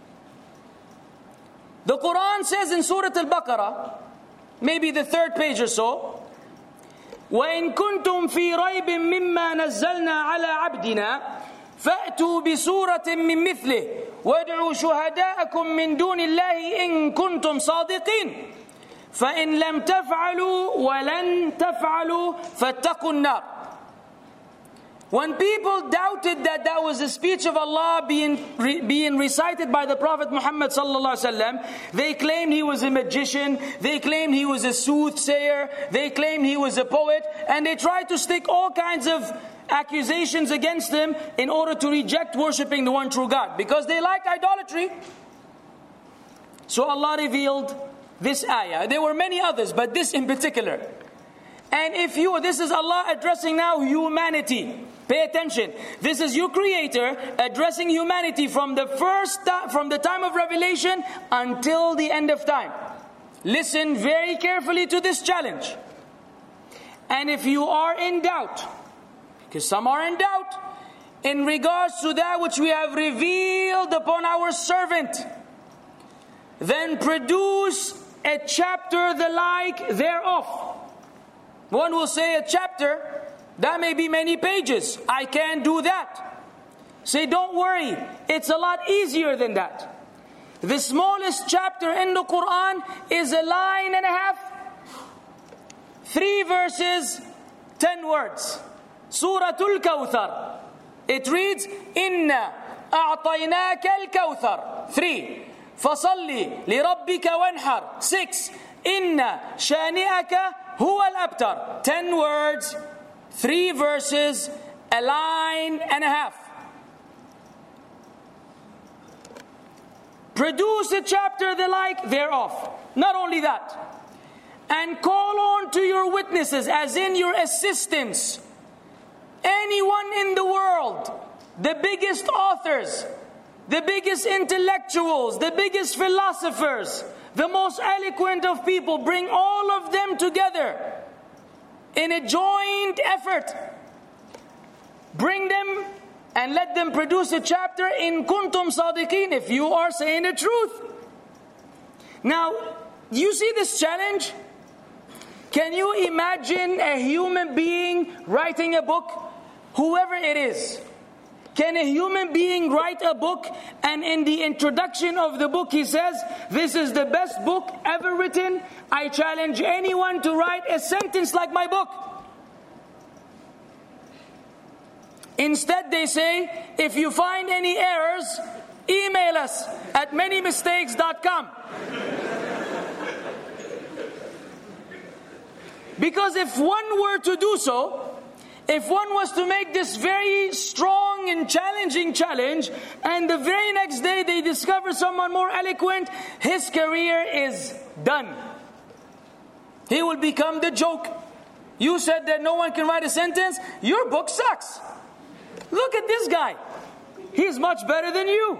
The Quran says in Surah Al-Baqarah, maybe the third page or so, وَإِن كُنْتُمْ فِي رَيْبٍ مِّمَّا نَزَّلْنَا عَلَىٰ عَبْدِنَا فَأْتُوا بِسُورَةٍ مِّن مِّثْلِهِ وَادْعُوا شُهَدَاءَكُم مِّن دُونِ اللَّهِ إِن كُنتُمْ صَادِقِينَ فَإِن لَّمْ تَفْعَلُوا وَلَن تَفْعَلُوا فَاتَّقُوا النَّارَ. When people doubted that that was the speech of Allah being re, being recited by the Prophet Muhammad sallallahu alaihi wasallam, they claimed he was a magician, they claimed he was a soothsayer, they claimed he was a poet, and they tried to stick all kinds of accusations against him in order to reject worshipping the one true God, because they like idolatry. So Allah revealed this ayah. There were many others, but this in particular. And if you, this is Allah addressing now humanity. Pay attention. This is your Creator addressing humanity from the first time, from the time of revelation until the end of time. Listen very carefully to this challenge. And if you are in doubt, because some are in doubt, in regards to that which we have revealed upon our servant, then produce a chapter the like thereof. One will say a chapter, that may be many pages. I can't do that. Say, don't worry, it's a lot easier than that. The smallest chapter in the Quran is a line and a half, three verses, ten words. Suratul Kawthar. It reads, Inna a'tainaka al-kawthar. Three. Fasalli li rabbika wanhar. Six. Inna shani'aka huwa al-abtar. Ten words, three verses, a line and a half. Produce a chapter the like thereof. Not only that, and call on to your witnesses, as in your assistants, anyone in the world, the biggest authors, the biggest intellectuals, the biggest philosophers, the most eloquent of people, bring all of them together in a joint effort. Bring them and let them produce a chapter in kuntum sadiqeen, if you are saying the truth. Now, you see this challenge? Can you imagine a human being writing a book? Whoever it is. Can a human being write a book and in the introduction of the book he says, this is the best book ever written. I challenge anyone to write a sentence like my book. Instead they say, if you find any errors, email us at many mistakes dot com. Because if one were to do so, if one was to make this very strong and challenging challenge, and the very next day they discover someone more eloquent, his career is done. He will become the joke. You said that no one can write a sentence, your book sucks. Look at this guy. He's much better than you.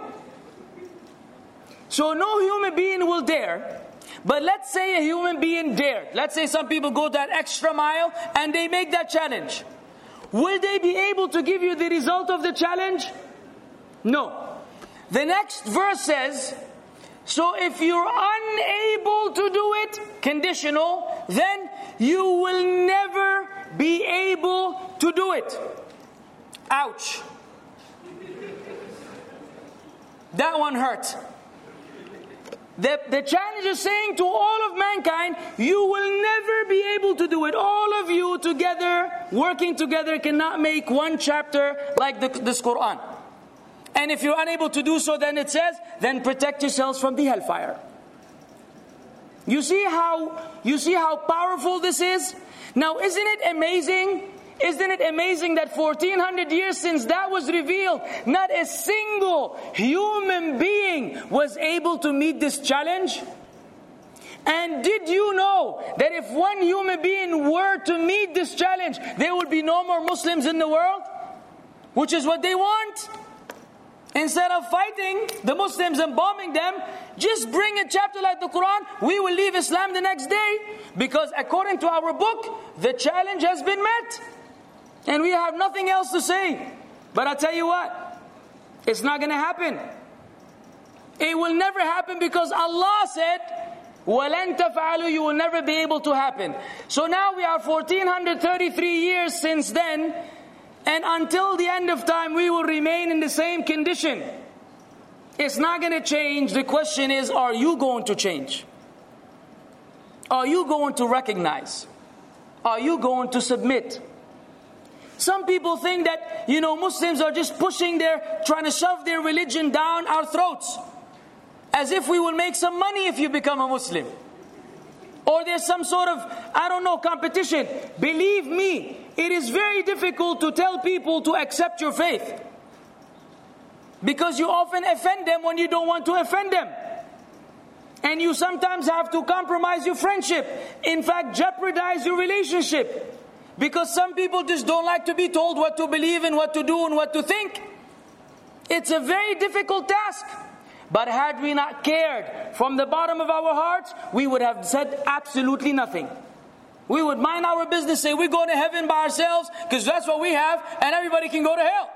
So no human being will dare. But let's say a human being dared. Let's say some people go that extra mile and they make that challenge. Will they be able to give you the result of the challenge? No. The next verse says, so if you're unable to do it, conditional, then you will never be able to do it. Ouch. That one hurt. The, the challenge is saying to all of mankind, you will never be able to do it. All of you together, working together, cannot make one chapter like the, this Quran. And if you're unable to do so, then it says, then protect yourselves from the hellfire. You see how, you see how powerful this is? Now, isn't it amazing? Isn't it amazing that fourteen hundred years since that was revealed, not a single human being was able to meet this challenge? And did you know that if one human being were to meet this challenge, there would be no more Muslims in the world? Which is what they want. Instead of fighting the Muslims and bombing them, just bring a chapter like the Quran, we will leave Islam the next day. Because according to our book, the challenge has been met. And we have nothing else to say. But I tell you what, it's not going to happen. It will never happen because Allah said, وَلَن تَفْعَلُوا, you will never be able to happen. So now we are fourteen thirty-three years since then, and until the end of time we will remain in the same condition. It's not going to change. The question is, are you going to change? Are you going to recognize? Are you going to submit? Some people think that, you know, Muslims are just pushing their, trying to shove their religion down our throats. As if we will make some money if you become a Muslim. Or there's some sort of, I don't know, competition. Believe me, it is very difficult to tell people to accept your faith. Because you often offend them when you don't want to offend them. And you sometimes have to compromise your friendship. In fact, jeopardize your relationship. Because some people just don't like to be told what to believe and what to do and what to think. It's a very difficult task. But had we not cared from the bottom of our hearts, we would have said absolutely nothing. We would mind our business, say we're going to heaven by ourselves because that's what we have and everybody can go to hell.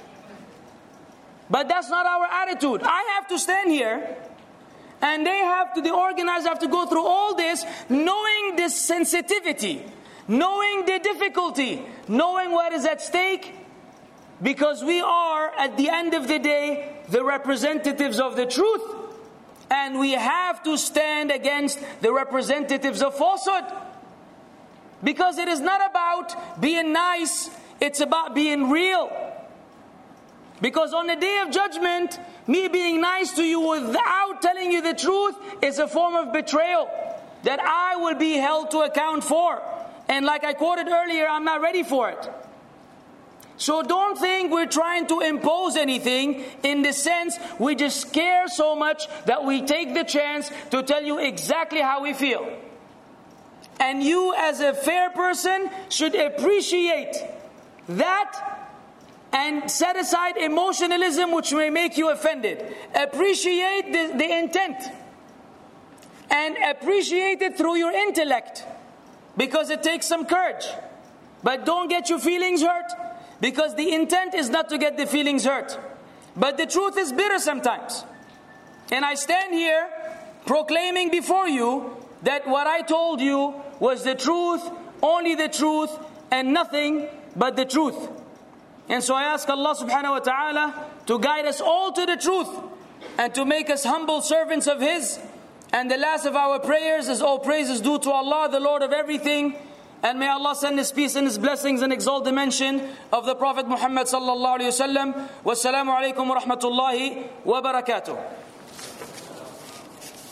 But that's not our attitude. I have to stand here and they have to, the organizers have to go through all this knowing this sensitivity, knowing the difficulty, knowing what is at stake, because we are, at the end of the day, the representatives of the truth. And we have to stand against the representatives of falsehood. Because it is not about being nice, it's about being real. Because on the day of judgment, me being nice to you without telling you the truth is a form of betrayal that I will be held to account for. And like I quoted earlier, I'm not ready for it. So don't think we're trying to impose anything, in the sense we just care so much that we take the chance to tell you exactly how we feel. And you as a fair person should appreciate that and set aside emotionalism which may make you offended. Appreciate the, the intent. And appreciate it through your intellect. Because it takes some courage. But don't get your feelings hurt. Because the intent is not to get the feelings hurt. But the truth is bitter sometimes. And I stand here proclaiming before you that what I told you was the truth, only the truth, and nothing but the truth. And so I ask Allah subhanahu wa ta'ala to guide us all to the truth and to make us humble servants of His. And the last of our prayers is all praises due to Allah, the Lord of everything. And may Allah send His peace and His blessings and exalt the mention of the Prophet Muhammad sallallahu alayhi wa sallam. Wassalamu alaikum wa rahmatullahi wa barakatuh.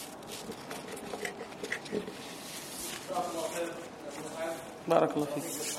Barakallahu feek.